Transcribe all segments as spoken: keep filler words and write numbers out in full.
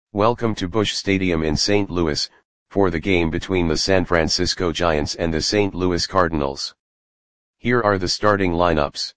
Welcome to Busch Stadium in Saint Louis, for the game between the San Francisco Giants and the Saint Louis Cardinals. Here are the starting lineups.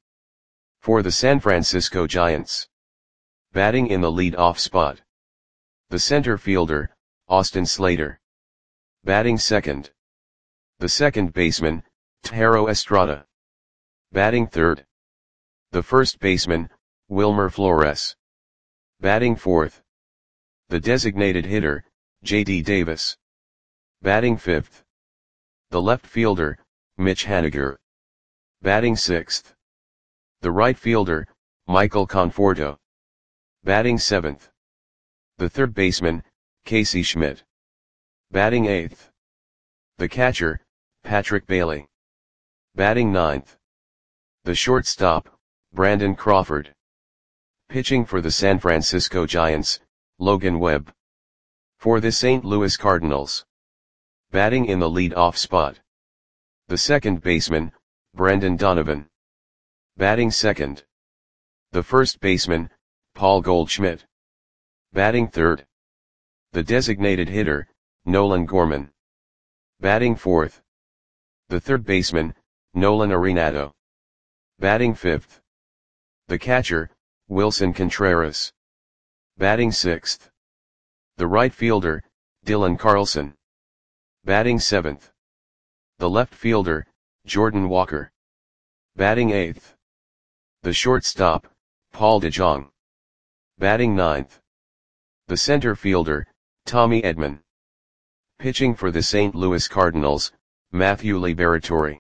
For the San Francisco Giants. Batting in the lead-off spot. The center fielder, Austin Slater. Batting second. The second baseman, Thairo Estrada. Batting third. The first baseman, Wilmer Flores. Batting fourth. The designated hitter, J D Davis. Batting fifth. The left fielder, Mitch Haniger. Batting sixth. The right fielder, Michael Conforto. Batting seventh. The third baseman, Casey Schmidt. Batting eighth. The catcher, Patrick Bailey. Batting ninth. The shortstop, Brandon Crawford. Pitching for the San Francisco Giants, Logan Webb. For the Saint Louis Cardinals. Batting in the lead-off spot. The second baseman, Brendan Donovan. Batting second. The first baseman, Paul Goldschmidt. Batting third. The designated hitter, Nolan Gorman. Batting fourth. The third baseman, Nolan Arenado. Batting fifth. The catcher, Wilson Contreras. Batting sixth. The right fielder, Dylan Carlson. Batting seventh. The left fielder, Jordan Walker. Batting eighth. The shortstop, Paul DeJong. Batting ninth. The center fielder, Tommy Edman. Pitching for the Saint Louis Cardinals, Matthew Liberatore.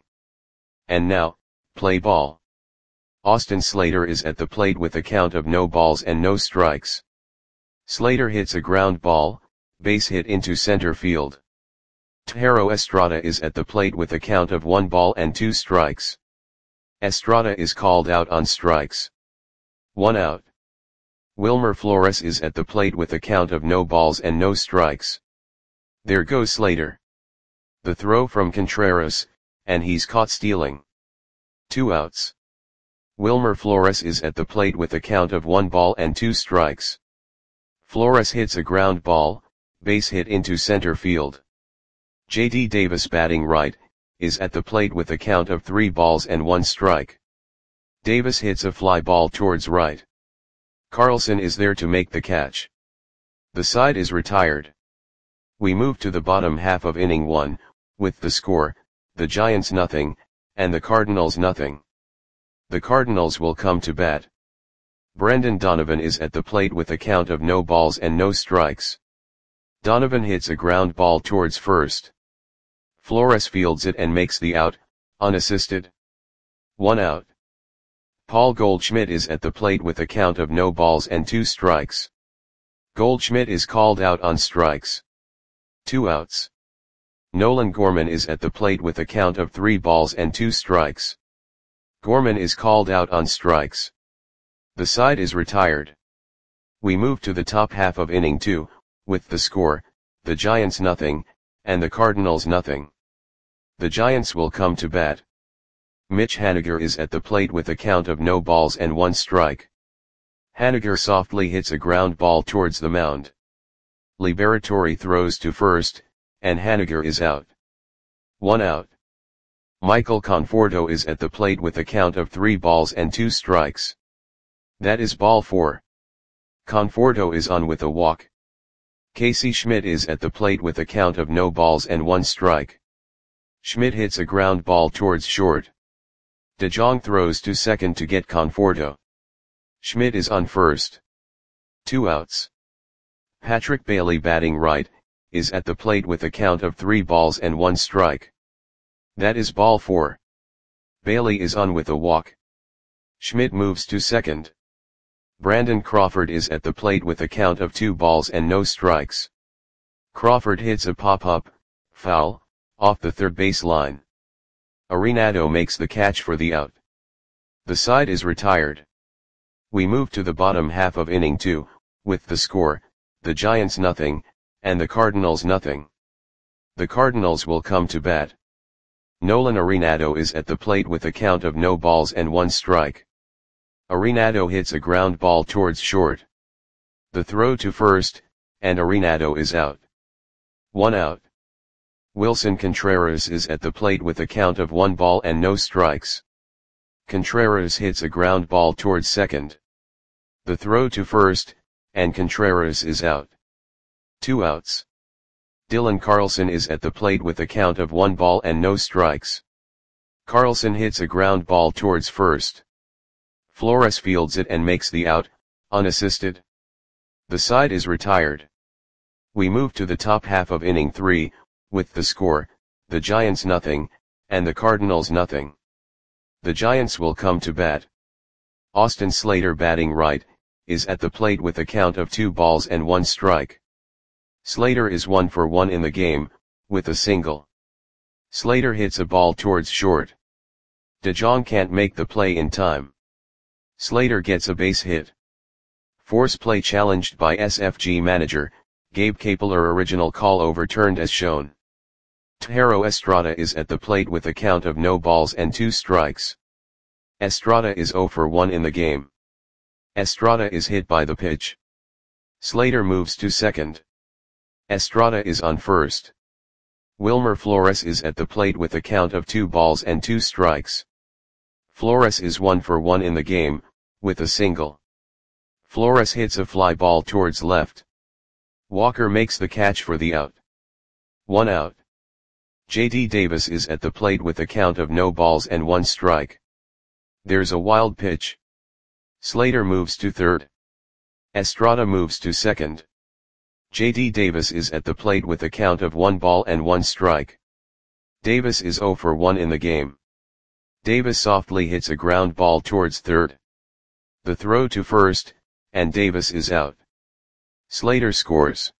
And now, play ball. Austin Slater is at the plate with a count of no balls and no strikes. Slater hits a ground ball, base hit into center field. Thairo Estrada is at the plate with a count of one ball and two strikes. Estrada is called out on strikes. One out. Wilmer Flores is at the plate with a count of no balls and no strikes. There goes Slater. The throw from Contreras, and he's caught stealing. Two outs. Wilmer Flores is at the plate with a count of one ball and two strikes. Flores hits a ground ball, base hit into center field. J D Davis batting right, is at the plate with a count of three balls and one strike. Davis hits a fly ball towards right. Carlson is there to make the catch. The side is retired. We move to the bottom half of inning one, with the score, the Giants nothing, and the Cardinals nothing. The Cardinals will come to bat. Brendan Donovan is at the plate with a count of no balls and no strikes. Donovan hits a ground ball towards first. Flores fields it and makes the out, unassisted. One out. Paul Goldschmidt is at the plate with a count of no balls and two strikes. Goldschmidt is called out on strikes. Two outs. Nolan Gorman is at the plate with a count of three balls and two strikes. Gorman is called out on strikes. The side is retired. We move to the top half of inning two, with the score, the Giants nothing, and the Cardinals nothing. The Giants will come to bat. Mitch Haniger is at the plate with a count of no balls and one strike. Haniger softly hits a ground ball towards the mound. Liberatore throws to first, and Haniger is out. One out. Michael Conforto is at the plate with a count of three balls and two strikes. That is ball four. Conforto is on with a walk. Casey Schmidt is at the plate with a count of no balls and one strike. Schmidt hits a ground ball towards short. DeJong throws to second to get Conforto. Schmidt is on first. Two outs. Patrick Bailey batting right, is at the plate with a count of three balls and one strike. That is ball four. Bailey is on with a walk. Schmidt moves to second. Brandon Crawford is at the plate with a count of two balls and no strikes. Crawford hits a pop-up, foul, off the third base line. Arenado makes the catch for the out. The side is retired. We move to the bottom half of inning two, with the score, the Giants nothing, and the Cardinals nothing. The Cardinals will come to bat. Nolan Arenado is at the plate with a count of no balls and one strike. Arenado hits a ground ball towards short. The throw to first, and Arenado is out. One out. Wilson Contreras is at the plate with a count of one ball and no strikes. Contreras hits a ground ball towards second. The throw to first, and Contreras is out. Two outs. Dylan Carlson is at the plate with a count of one ball and no strikes. Carlson hits a ground ball towards first. Flores fields it and makes the out, unassisted. The side is retired. We move to the top half of inning three, with the score, the Giants nothing, and the Cardinals nothing. The Giants will come to bat. Austin Slater, batting right, is at the plate with a count of two balls and one strike. Slater is one for one in the game, with a single. Slater hits a ball towards short. DeJong can't make the play in time. Slater gets a base hit. Force play challenged by S F G manager, Gabe Kapler. Original call overturned as shown. Thairo Estrada is at the plate with a count of no balls and two strikes. Estrada is zero for one in the game. Estrada is hit by the pitch. Slater moves to second. Estrada is on first. Wilmer Flores is at the plate with a count of two balls and two strikes. Flores is one for one in the game, with a single. Flores hits a fly ball towards left. Walker makes the catch for the out. One out. J D Davis is at the plate with a count of no balls and one strike. There's a wild pitch. Slater moves to third. Estrada moves to second. J D Davis is at the plate with a count of one ball and one strike. Davis is zero for one in the game. Davis softly hits a ground ball towards third. The throw to first, and Davis is out. Slater scores.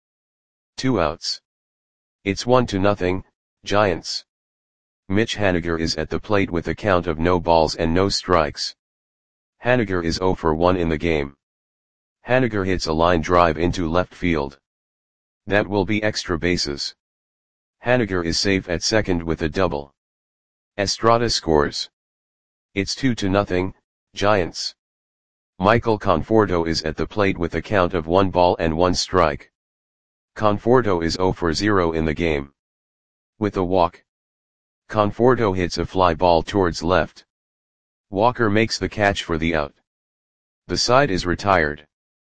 Two outs. It's one to nothing, Giants. Mitch Haniger is at the plate with a count of no balls and no strikes. Haniger is zero for one in the game. Haniger hits a line drive into left field. That will be extra bases. Haniger is safe at second with a double. Estrada scores. It's two to nothing, Giants. Michael Conforto is at the plate with a count of one ball and one strike. Conforto is zero for zero in the game. With a walk. Conforto hits a fly ball towards left. Walker makes the catch for the out. The side is retired.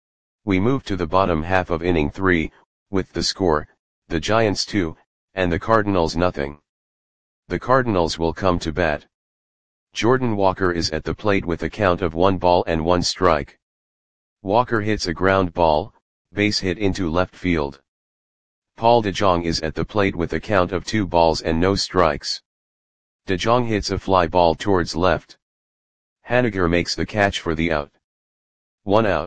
We move to the bottom half of inning three, with the score, the Giants two, and the Cardinals nothing. The Cardinals will come to bat. Jordan Walker is at the plate with a count of one ball and one strike. Walker hits a ground ball, base hit into left field. Paul DeJong is at the plate with a count of two balls and no strikes. DeJong hits a fly ball towards left. Haniger makes the catch for the out. One out.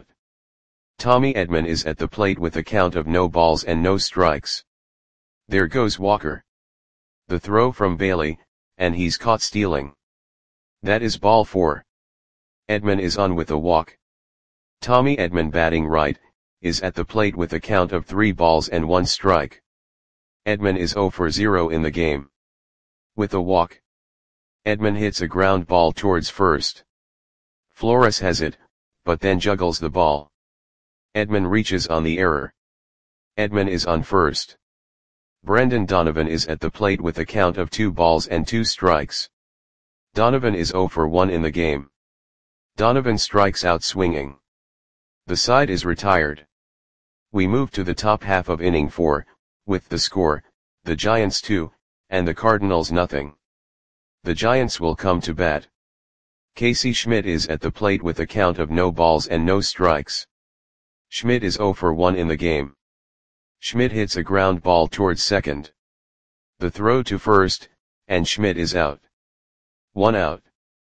Tommy Edman is at the plate with a count of no balls and no strikes. There goes Walker. The throw from Bailey, and he's caught stealing. That is ball four. Edman is on with a walk. Tommy Edman, batting right, is at the plate with a count of three balls and one strike. Edman is zero for zero in the game. With a walk. Edman hits a ground ball towards first. Flores has it, but then juggles the ball. Edman reaches on the error. Edman is on first. Brendan Donovan is at the plate with a count of two balls and two strikes. Donovan is zero for one in the game. Donovan strikes out swinging. The side is retired. We move to the top half of inning four, with the score, the Giants two, and the Cardinals nothing. The Giants will come to bat. Casey Schmidt is at the plate with a count of no balls and no strikes. Schmidt is zero for one in the game. Schmidt hits a ground ball towards second. The throw to first, and Schmidt is out. One out.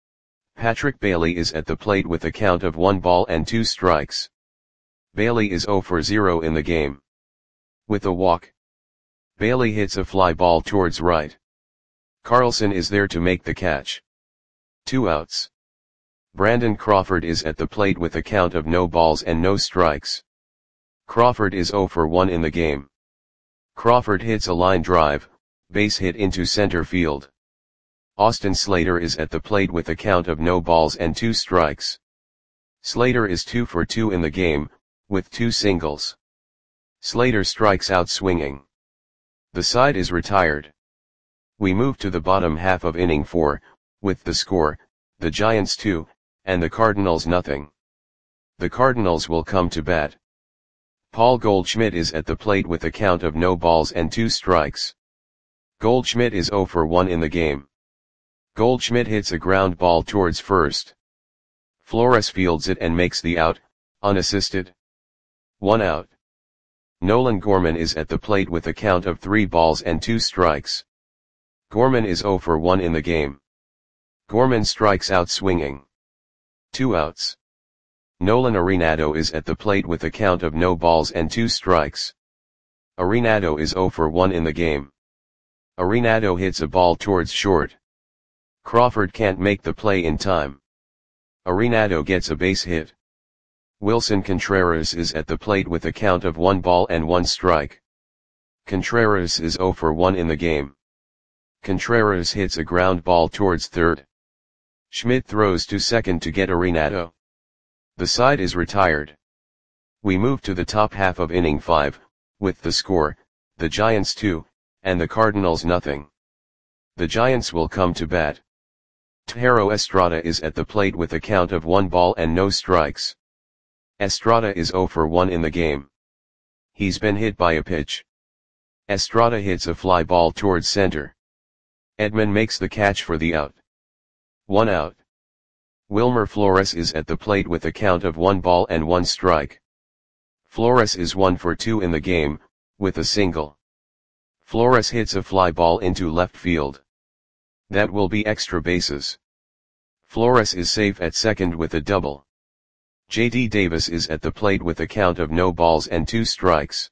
Patrick Bailey is at the plate with a count of one ball and two strikes. Bailey is zero for zero in the game. With a walk. Bailey hits a fly ball towards right. Carlson is there to make the catch. Two outs. Brandon Crawford is at the plate with a count of no balls and no strikes. Crawford is zero for one in the game. Crawford hits a line drive, base hit into center field. Austin Slater is at the plate with a count of no balls and two strikes. Slater is two for two in the game, with two singles. Slater strikes out swinging. The side is retired. We move to the bottom half of inning four, with the score, the Giants two, and the Cardinals nothing. The Cardinals will come to bat. Paul Goldschmidt is at the plate with a count of no balls and two strikes. Goldschmidt is zero for one in the game. Goldschmidt hits a ground ball towards first. Flores fields it and makes the out, unassisted. One out. Nolan Gorman is at the plate with a count of three balls and two strikes. Gorman is zero for one in the game. Gorman strikes out swinging. Two outs. Nolan Arenado is at the plate with a count of no balls and two strikes. Arenado is zero for one in the game. Arenado hits a ball towards short. Crawford can't make the play in time. Arenado gets a base hit. Wilson Contreras is at the plate with a count of one ball and one strike. Contreras is zero for one in the game. Contreras hits a ground ball towards third. Schmidt throws to second to get Arenado. The side is retired. We move to the top half of inning five, with the score, the Giants two, and the Cardinals nothing. The Giants will come to bat. Thairo Estrada is at the plate with a count of one ball and no strikes. Estrada is zero for one in the game. He's been hit by a pitch. Estrada hits a fly ball towards center. Edman makes the catch for the out. One out. Wilmer Flores is at the plate with a count of one ball and one strike. Flores is one for two in the game, with a single. Flores hits a fly ball into left field. That will be extra bases. Flores is safe at second with a double. J D Davis is at the plate with a count of no balls and two strikes.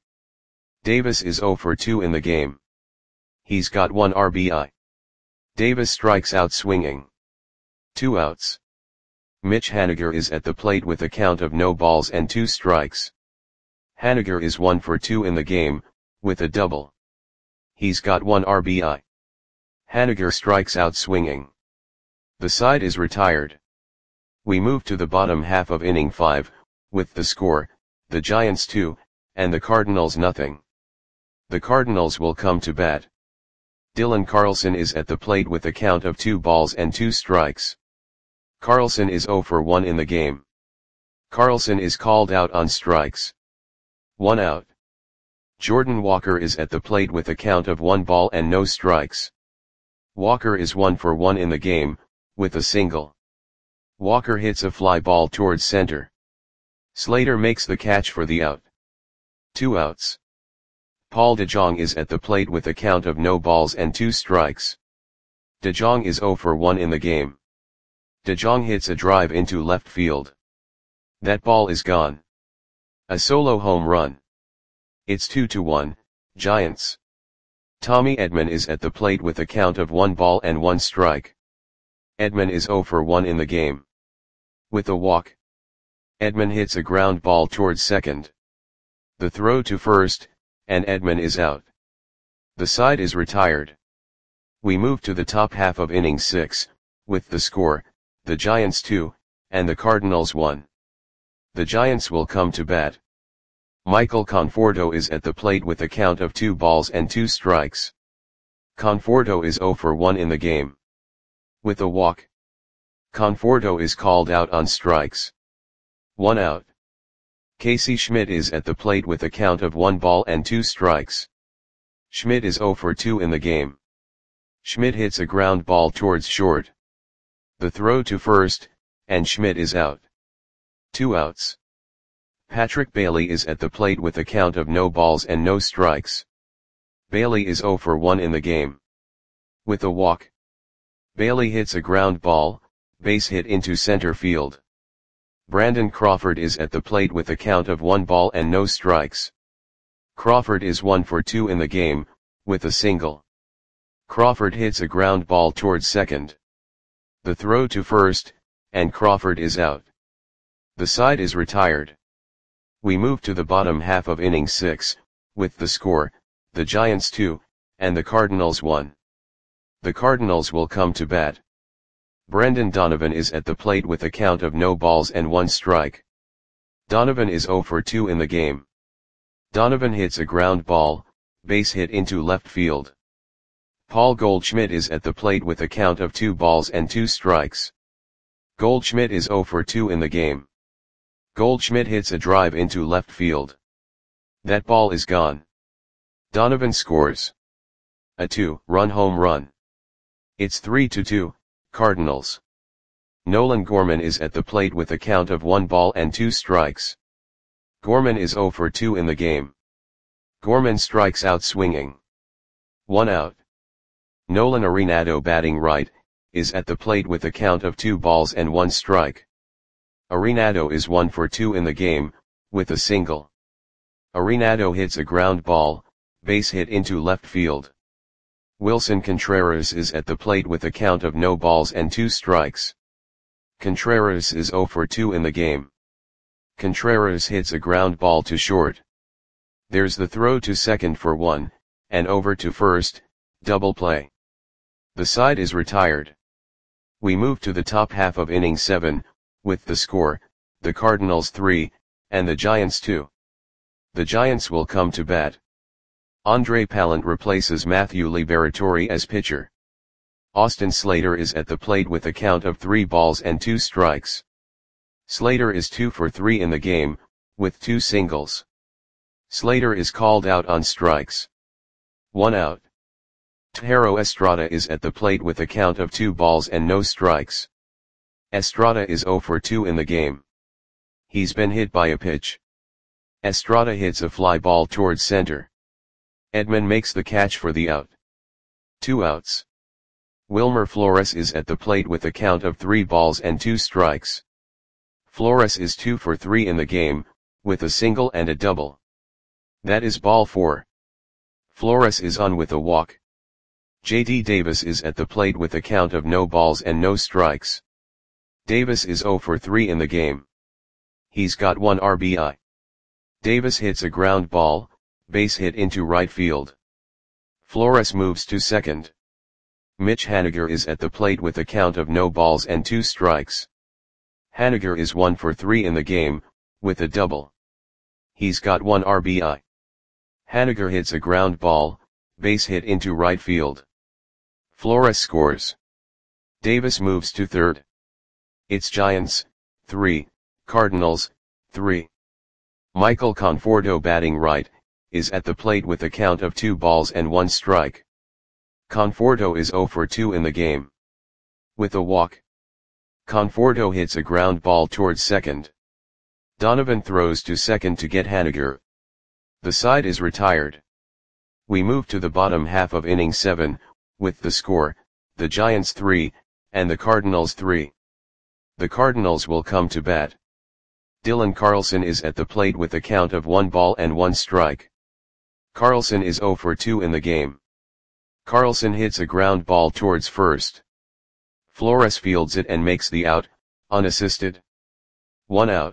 Davis is zero for two in the game. He's got one R B I. Davis strikes out swinging. Two outs. Mitch Haniger is at the plate with a count of no balls and two strikes. Haniger is one for two in the game, with a double. He's got one R B I. Haniger strikes out swinging. The side is retired. We move to the bottom half of inning five, with the score, the Giants two, and the Cardinals nothing. The Cardinals will come to bat. Dylan Carlson is at the plate with a count of two balls and two strikes. Carlson is zero for one in the game. Carlson is called out on strikes. One out. Jordan Walker is at the plate with a count of one ball and no strikes. Walker is one for one in the game, with a single. Walker hits a fly ball towards center. Slater makes the catch for the out. Two outs. Paul DeJong is at the plate with a count of no balls and two strikes. DeJong is zero for one in the game. DeJong hits a drive into left field. That ball is gone. A solo home run. It's two to one, Giants. Tommy Edman is at the plate with a count of one ball and one strike. Edman is zero for one in the game. With a walk. Edman hits a ground ball towards second. The throw to first, and Edman is out. The side is retired. We move to the top half of inning six, with the score, the Giants two, and the Cardinals one. The Giants will come to bat. Michael Conforto is at the plate with a count of two balls and two strikes. Conforto is zero for one in the game. With a walk. Conforto is called out on strikes. One out. Casey Schmidt is at the plate with a count of one ball and two strikes. Schmidt is zero for two in the game. Schmidt hits a ground ball towards short. The throw to first, and Schmidt is out. Two outs. Patrick Bailey is at the plate with a count of no balls and no strikes. Bailey is zero for one in the game. With a walk. Bailey hits a ground ball, base hit into center field. Brandon Crawford is at the plate with a count of one ball and no strikes. Crawford is one for two in the game, with a single. Crawford hits a ground ball towards second. The throw to first, and Crawford is out. The side is retired. We move to the bottom half of inning six, with the score, the Giants two, and the Cardinals one. The Cardinals will come to bat. Brendan Donovan is at the plate with a count of no balls and one strike. Donovan is zero for two in the game. Donovan hits a ground ball, base hit into left field. Paul Goldschmidt is at the plate with a count of two balls and two strikes. Goldschmidt is zero for two in the game. Goldschmidt hits a drive into left field. That ball is gone. Donovan scores a two-run home run. It's three to two, Cardinals. Nolan Gorman is at the plate with a count of one ball and two strikes. Gorman is zero for two in the game. Gorman strikes out swinging. One out. Nolan Arenado, batting right, is at the plate with a count of two balls and one strike. Arenado is one for two in the game, with a single. Arenado hits a ground ball, base hit into left field. Wilson Contreras is at the plate with a count of no balls and two strikes. Contreras is zero for two in the game. Contreras hits a ground ball to short. There's the throw to second for one, and over to first, double play. The side is retired. We move to the top half of inning seven, with the score, the Cardinals three, and the Giants two. The Giants will come to bat. Andre Pallant replaces Matthew Liberatore as pitcher. Austin Slater is at the plate with a count of three balls and two strikes. Slater is two for three in the game, with two singles. Slater is called out on strikes. One out. Thairo Estrada is at the plate with a count of two balls and no strikes. Estrada is zero for two in the game. He's been hit by a pitch. Estrada hits a fly ball towards center. Edman makes the catch for the out. Two outs. Wilmer Flores is at the plate with a count of three balls and two strikes. Flores is two for three in the game, with a single and a double. That is ball four. Flores is on with a walk. J D Davis is at the plate with a count of no balls and no strikes. Davis is zero for three in the game. He's got one R B I. Davis hits a ground ball, base hit into right field. Flores moves to second. Mitch Haniger is at the plate with a count of no balls and two strikes. Haniger is one for three in the game, with a double. He's got one R B I. Haniger hits a ground ball, base hit into right field. Flores scores. Davis moves to third. It's Giants, three, Cardinals, three. Michael Conforto, batting right, is at the plate with a count of two balls and one strike. Conforto is zero for two in the game. With a walk. Conforto hits a ground ball towards second. Donovan throws to second to get Haniger. The side is retired. We move to the bottom half of inning seven, with the score, the Giants three, and the Cardinals three. The Cardinals will come to bat. Dylan Carlson is at the plate with a count of one ball and one strike. Carlson is zero for two in the game. Carlson hits a ground ball towards first. Flores fields it and makes the out, unassisted. One out.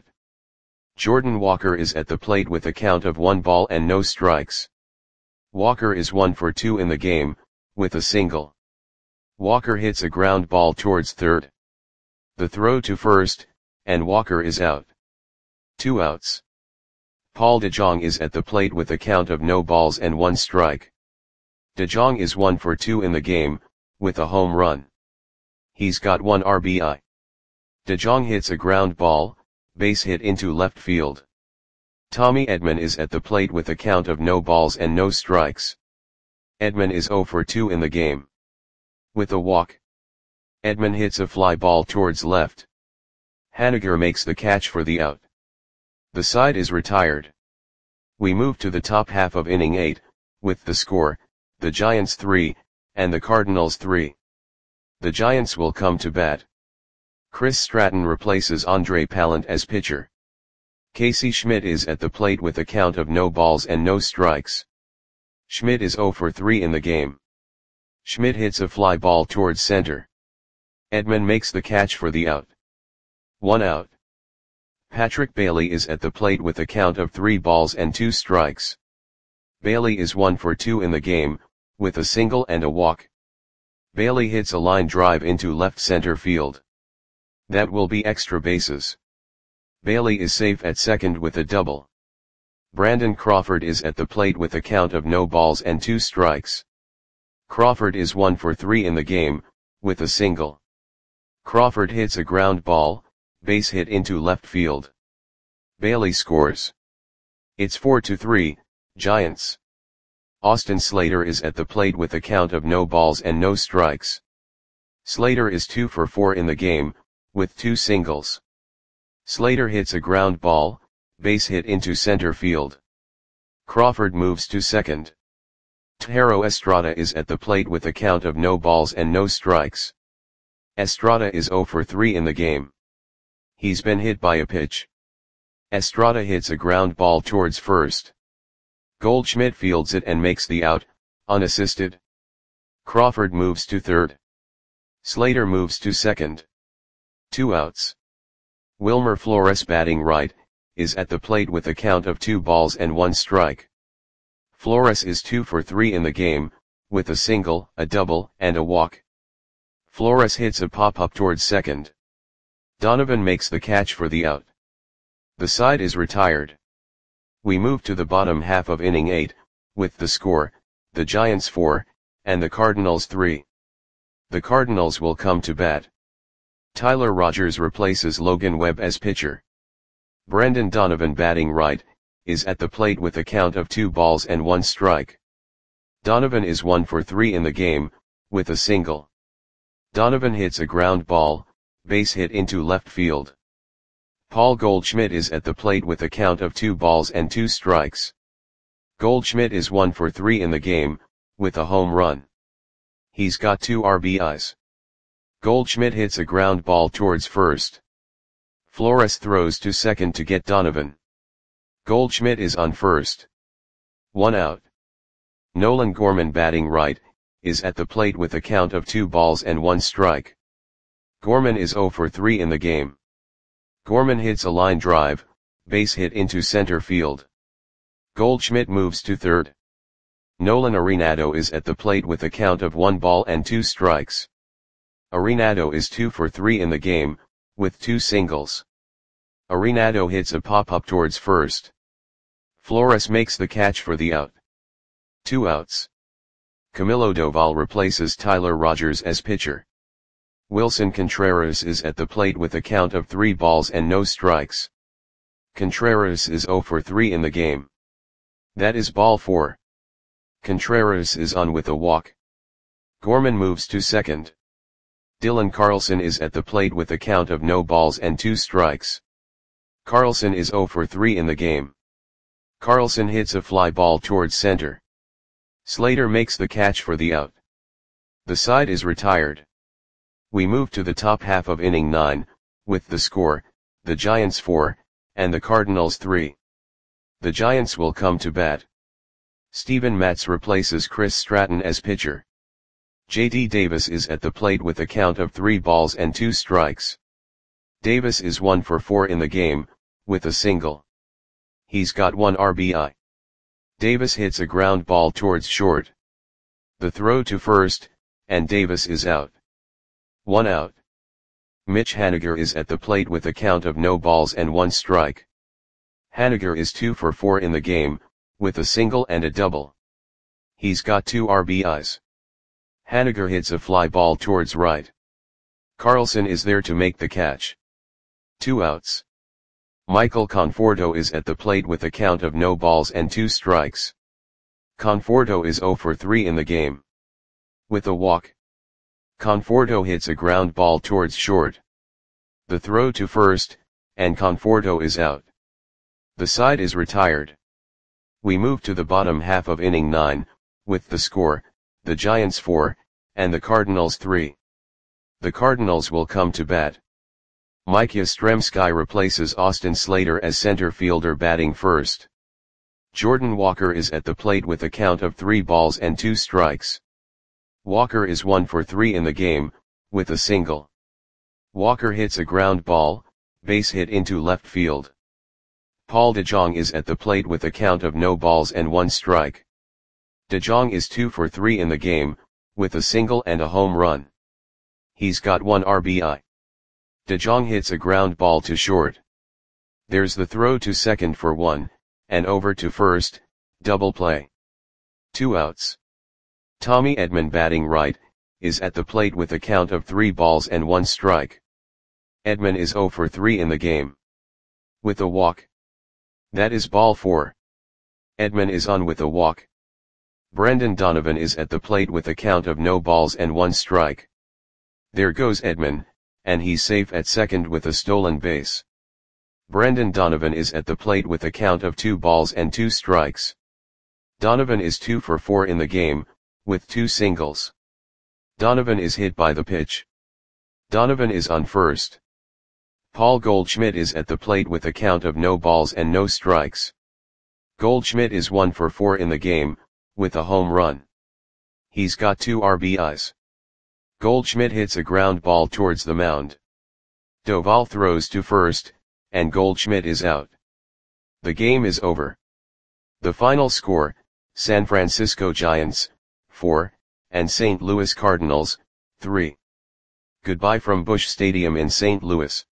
Jordan Walker is at the plate with a count of one ball and no strikes. Walker is one for two in the game, with a single. Walker hits a ground ball towards third. The throw to first, and Walker is out. Two outs. Paul DeJong is at the plate with a count of no balls and one strike. DeJong is one for two in the game, with a home run. He's got one R B I. DeJong hits a ground ball, base hit into left field. Tommy Edman is at the plate with a count of no balls and no strikes. Edman is zero for two in the game. With a walk. Edman hits a fly ball towards left. Haniger makes the catch for the out. The side is retired. We move to the top half of inning eight, with the score, the Giants three, and the Cardinals three. The Giants will come to bat. Chris Stratton replaces Andre Pallant as pitcher. Casey Schmidt is at the plate with a count of no balls and no strikes. Schmidt is zero for three in the game. Schmidt hits a fly ball towards center. Edman makes the catch for the out. One out. Patrick Bailey is at the plate with a count of three balls and two strikes. Bailey is one for two in the game, with a single and a walk. Bailey hits a line drive into left center field. That will be extra bases. Bailey is safe at second with a double. Brandon Crawford is at the plate with a count of no balls and two strikes. Crawford is one for three in the game, with a single. Crawford hits a ground ball, base hit into left field. Bailey scores. It's four to three, Giants. Austin Slater is at the plate with a count of no balls and no strikes. Slater is two for four in the game, with two singles. Slater hits a ground ball, base hit into center field. Crawford moves to second. Thairo Estrada is at the plate with a count of no balls and no strikes. Estrada is zero for three in the game. He's been hit by a pitch. Estrada hits a ground ball towards first. Goldschmidt fields it and makes the out, unassisted. Crawford moves to third. Slater moves to second. Two outs. Wilmer Flores, batting right, is at the plate with a count of two balls and one strike. Flores is two for three in the game, with a single, a double, and a walk. Flores hits a pop-up towards second. Donovan makes the catch for the out. The side is retired. We move to the bottom half of inning eight, with the score, the Giants four, and the Cardinals three. The Cardinals will come to bat. Tyler Rogers replaces Logan Webb as pitcher. Brendan Donovan, batting right, is at the plate with a count of two balls and one strike. Donovan is one for three in the game, with a single. Donovan hits a ground ball, base hit into left field. Paul Goldschmidt is at the plate with a count of two balls and two strikes. Goldschmidt is one for three in the game, with a home run. He's got two R B Is. Goldschmidt hits a ground ball towards first. Flores throws to second to get Donovan. Goldschmidt is on first. One out. Nolan Gorman, batting right, is at the plate with a count of two balls and one strike. Gorman is zero for three in the game. Gorman hits a line drive, base hit into center field. Goldschmidt moves to third. Nolan Arenado is at the plate with a count of one ball and two strikes. Arenado is two for three in the game, with two singles. Arenado hits a pop-up towards first. Flores makes the catch for the out. Two outs. Camilo Doval replaces Tyler Rogers as pitcher. Wilson Contreras is at the plate with a count of three balls and no strikes. Contreras is zero for three in the game. That is ball four. Contreras is on with a walk. Gorman moves to second. Dylan Carlson is at the plate with a count of no balls and two strikes. Carlson is zero for three in the game. Carlson hits a fly ball towards center. Slater makes the catch for the out. The side is retired. We move to the top half of inning nine, with the score, the Giants four, and the Cardinals three. The Giants will come to bat. Steven Matz replaces Chris Stratton as pitcher. J D Davis is at the plate with a count of three balls and two strikes. Davis is one for four in the game, with a single. He's got one R B I. Davis hits a ground ball towards short. The throw to first, and Davis is out. One out. Mitch Haniger is at the plate with a count of no balls and one strike. Haniger is two for four in the game, with a single and a double. He's got two R B Is. Haniger hits a fly ball towards right. Carlson is there to make the catch. Two outs. Michael Conforto is at the plate with a count of no balls and two strikes. Conforto is zero for three in the game. With a walk. Conforto hits a ground ball towards short. The throw to first, and Conforto is out. The side is retired. We move to the bottom half of inning nine, with the score, the Giants four, and the Cardinals three. The Cardinals will come to bat. Mike Yastrzemski replaces Austin Slater as center fielder, batting first. Jordan Walker is at the plate with a count of three balls and two strikes. Walker is one for three in the game, with a single. Walker hits a ground ball, base hit into left field. Paul DeJong is at the plate with a count of no balls and one strike. DeJong is two for three in the game, with a single and a home run. He's got one R B I. DeJong hits a ground ball to short. There's the throw to second for one, and over to first, double play. Two outs. Tommy Edman batting right, is at the plate with a count of three balls and one strike. Edman is zero for three in the game. With a walk. That is ball four. Edman is on with a walk. Brendan Donovan is at the plate with a count of no balls and one strike. There goes Edman, and he's safe at second with a stolen base. Brendan Donovan is at the plate with a count of two balls and two strikes. Donovan is two for four in the game, with two singles. Donovan is hit by the pitch. Donovan is on first. Paul Goldschmidt is at the plate with a count of no balls and no strikes. Goldschmidt is one for four in the game, with a home run. He's got two R B Is. Goldschmidt hits a ground ball towards the mound. Doval throws to first, and Goldschmidt is out. The game is over. The final score, San Francisco Giants, four, and Saint Louis Cardinals, three. Goodbye from Busch Stadium in Saint Louis.